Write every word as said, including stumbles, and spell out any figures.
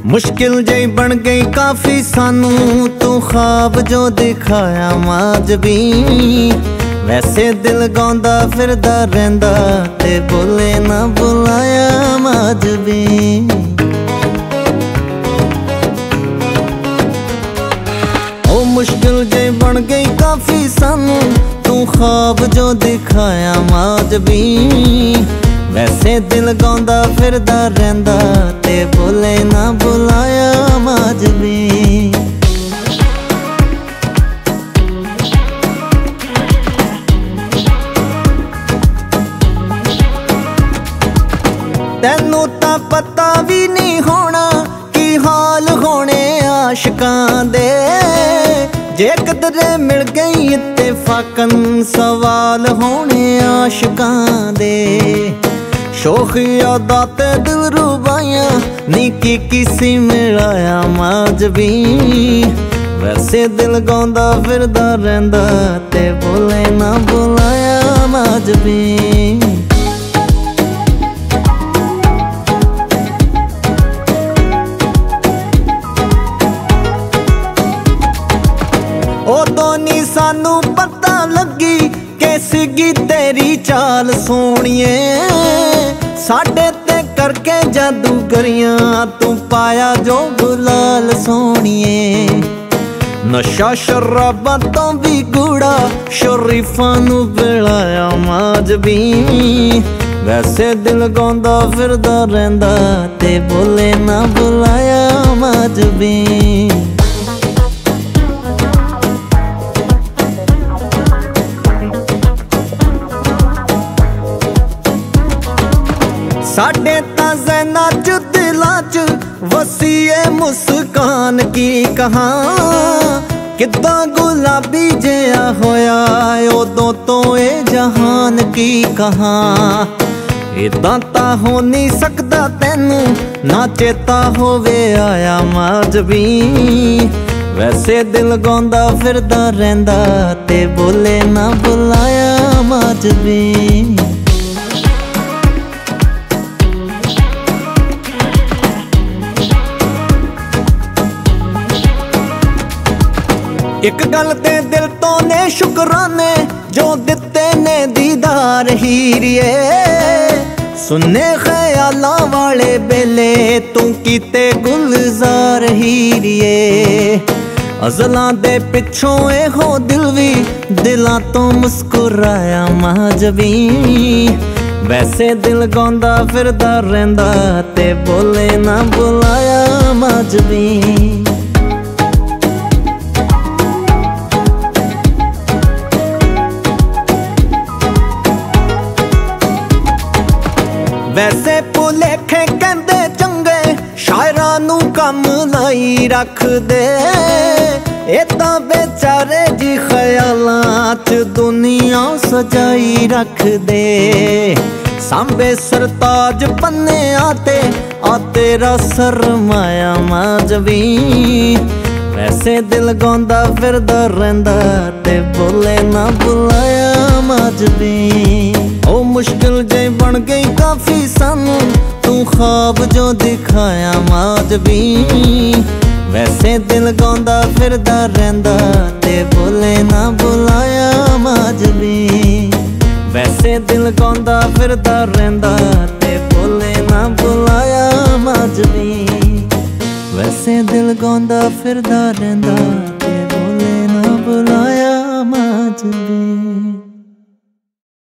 मुश्किल जई बन गई काफी सानू तू ख्वाब जो दिखाया माज भी। वैसे दिल गांदा फिरदा रहिंदा ते बोले ना बुलाया माज भी। ओ मुश्किल जई बन गई काफी सानू तू ख्वाब जो दिखाया माज भी। वैसे दिल गांदा फिरदा रहिंदा ते बोले ना बुलाया माज भी। तैनू तां पता भी नहीं होना की हाल होने आशिकां दे। जे कदरे मिल गई इत्तेफाकन सवाल होने आशिकां दे। शोखी यादा ते दिल रुबाइया नी की किसी मिलाया माज भी। वैसे दिल गांदा फिरदा रहिंदा ते बोले ना बुलाया माज भी। उदों नी सानू पता लगी कैसी तेरी चाल सोहणिए। साडे ते करके जादूगरियां तू पाया जो गुलाल सोहणिए। नशा शराबा तो भी गूड़ा शरीफां नू बिलाया माज भी। वैसे दिल गांदा फिरदा रहिंदा ते बोले ना बुलाया माज भी। साडे तां ज़हनां च दिलां च वसीए मुस्कान की कहां। किद्दां गुलाबी जिहा होया उदों तो ए जहान की कहां। इदां तां हो नहीं सकदा तैनू ना चेता होवे आया माज भी। वैसे दिल गांदा फिरदा रहिंदा ते बोले ना बुलाया माज भी। एक गल ते दिल तो ने शुकराने जो दिते ने दीदार हीरिए। सुन्ने ख्यालां वाले बेले तू कीते गुलजार हीरिए। अज़लां दे पिछों ए हो दिल भी दिलां तो मुस्कुराया माज भी। वैसे दिल गांदा फिरदा रहिंदा ते बोले ना बुलाया माज भी। वैसे भुलेखे कहंदे चंगे शायरां नू कम लाई रख दे। ए तां बेचारे जी ख्यालां च दुनिया सजाई रख दे। सांबे सरताज पन्ने आते आ तेरा सरमाया माज भी। वैसे दिल गांदा फिरदा रहिंदा ते बोले ना बुलाया माज भी। ओ मुश्किल जई बन गई काफी सानू तू ख्वाब जो दिखाया माज भी। वैसे दिल गांदा फिरदा रहिंदा ते बोले ना बुलाया माज भी। वैसे दिल गांदा फिरदा रहिंदा ते बोले ना बुलाया माज भी। वैसे दिल गांदा फिरदा रहिंदा